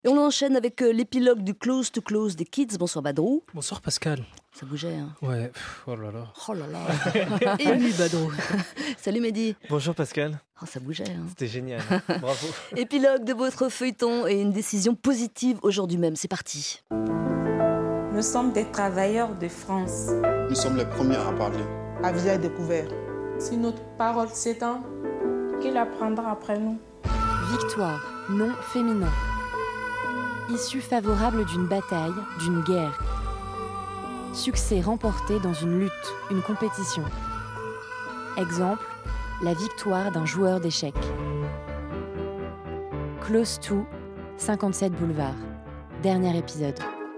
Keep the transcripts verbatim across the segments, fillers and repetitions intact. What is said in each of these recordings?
Et on enchaîne avec euh, l'épilogue du Close to Close des Kids. Bonsoir Badrou. Bonsoir Pascal. Ça bougeait, hein. Ouais, pff, oh là là. Oh là là. Ému Badrou. Salut Mehdi. Bonjour Pascal. Oh, ça bougeait, hein. C'était génial. Bravo. Épilogue de votre feuilleton et une décision positive aujourd'hui même. C'est parti. Nous sommes des travailleurs de France. Nous sommes les premiers à parler. À visage découvert. Si notre parole s'éteint, qui la prendra après nous? Victoire, nom féminin. Issue favorable d'une bataille, d'une guerre. Succès remporté dans une lutte, une compétition. Exemple, la victoire d'un joueur d'échecs. Close to, cinquante-sept boulevard. Dernier épisode.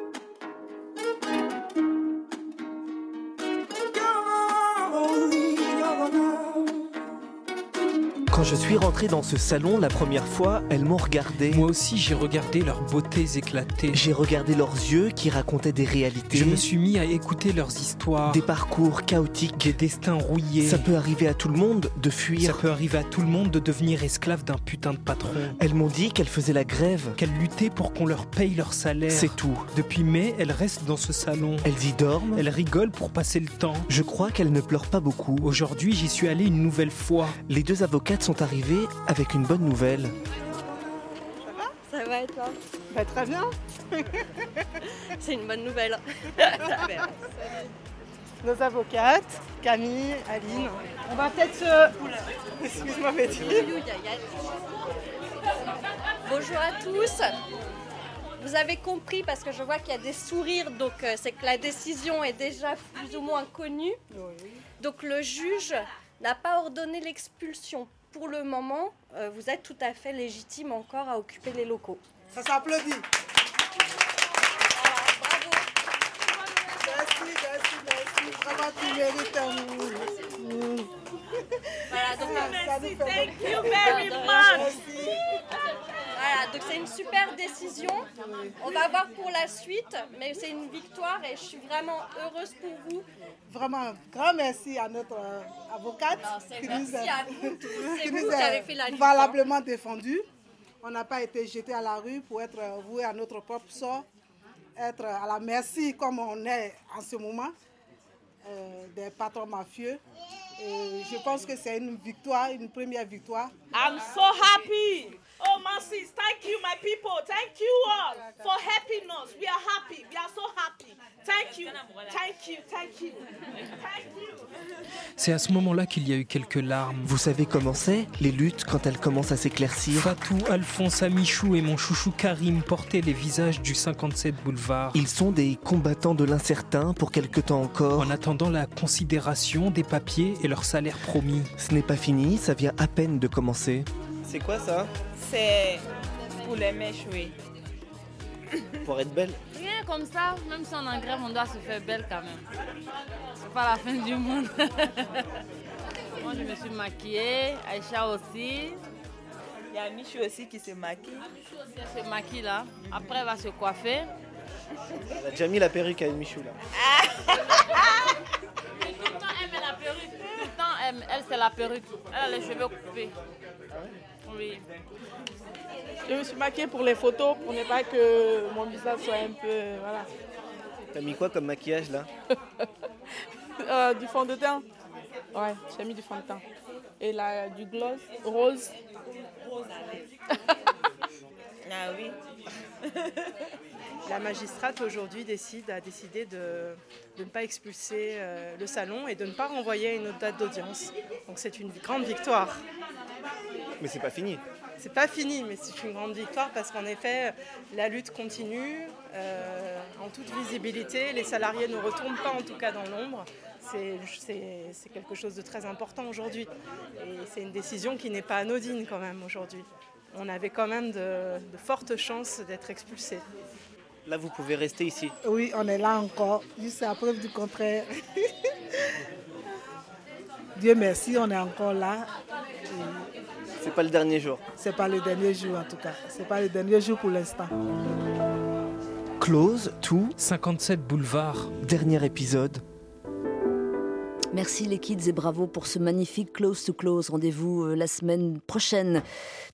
Quand je suis rentré dans ce salon la première fois, elles m'ont regardé. Moi aussi, j'ai regardé leurs beautés éclatées. J'ai regardé leurs yeux qui racontaient des réalités. Je me suis mis à écouter leurs histoires. Des parcours chaotiques. Des destins rouillés. Ça peut arriver à tout le monde de fuir. Ça peut arriver à tout le monde de devenir esclave d'un putain de patron. Elles m'ont dit qu'elles faisaient la grève. Qu'elles luttaient pour qu'on leur paye leur salaire. C'est tout. Depuis mai, elles restent dans ce salon. Elles y dorment. Elles rigolent pour passer le temps. Je crois qu'elles ne pleurent pas beaucoup. Aujourd'hui, j'y suis allé une nouvelle fois. Les deux avocates sont arrivées avec une bonne nouvelle. Ça va ? Ça va et toi ? Bah, très bien. C'est une bonne nouvelle. Nos avocates, Camille, Aline. On va peut-être se... Excuse-moi, Betty. Bonjour à tous. Vous avez compris parce que je vois qu'il y a des sourires, donc euh, c'est que la décision est déjà plus ou moins connue. Donc le juge n'a pas ordonné l'expulsion. Pour le moment, euh, vous êtes tout à fait légitime encore à occuper les locaux. Ça s'applaudit. Voilà, bravo. Merci, merci, merci. Vraiment, tu mérites un mmh. Voilà, donc, Merci, thank you very much. Merci. Voilà, donc c'est une super décision. On va voir pour la suite, mais c'est une victoire et je suis vraiment heureuse pour vous. Vraiment, un grand merci à notre euh, avocate Non, c'est qui merci nous a, à vous tous. C'est qui vous nous qui a avez fait la lutte. valablement défendue. On n'a pas été jetés à la rue pour être voués à notre propre sort, être à la merci comme on est en ce moment euh, des patrons mafieux. Et je pense que c'est une victoire, une première victoire. I'm so happy. Oh, Massis, thank you, my people. Thank you all for helping us. We are happy. We are so happy. Thank you. Thank you. Thank you. Thank you. C'est à ce moment-là qu'il y a eu quelques larmes. Vous savez comment c'est, les luttes, quand elles commencent à s'éclaircir? Fatou, Alphonse, Amichou et mon chouchou Karim portaient les visages du cinquante-sept boulevard. Ils sont des combattants de l'incertain pour quelque temps encore. En attendant la considération des papiers et leur salaire promis. Ce n'est pas fini, ça vient à peine de commencer. C'est quoi ça? C'est pour les mèches, oui. Pour être belle? Rien comme ça, même si on est en grève, on doit se faire belle quand même. C'est pas la fin du monde. Moi, je me suis maquillée, Aïcha aussi. Il y a Michou aussi qui se maquille. Michou aussi, elle se maquille là. Après, elle va se coiffer. Elle a déjà mis la perruque à Michou là. Tout le temps, elle met la perruque. Tout le temps, elle, elle c'est la perruque. Elle a les cheveux coupés. Oui. Je me suis maquillée pour les photos, pour ne pas que mon visage soit un peu... Voilà. T'as mis quoi comme maquillage là? euh, Du fond de teint. Ouais, j'ai mis du fond de teint. Et là, du gloss rose. Rose. Ah oui. La magistrate aujourd'hui décide, a décidé de, de ne pas expulser euh, le salon et de ne pas renvoyer à une autre date d'audience. Donc c'est une grande victoire. Mais c'est pas fini. C'est pas fini, mais c'est une grande victoire parce qu'en effet, la lutte continue euh, en toute visibilité. Les salariés ne retournent pas, en tout cas dans l'ombre. C'est, c'est, c'est quelque chose de très important aujourd'hui. Et c'est une décision qui n'est pas anodine quand même aujourd'hui. On avait quand même de, de fortes chances d'être expulsés. Là, vous pouvez rester ici. Oui, on est là encore, jusqu'à preuve du contraire. Dieu merci, on est encore là. Et c'est pas le dernier jour. C'est pas le dernier jour en tout cas. C'est pas le dernier jour pour l'instant. Close to cinquante-sept boulevard. Dernier épisode. Merci les kids et bravo pour ce magnifique Close to Close. Rendez-vous la semaine prochaine.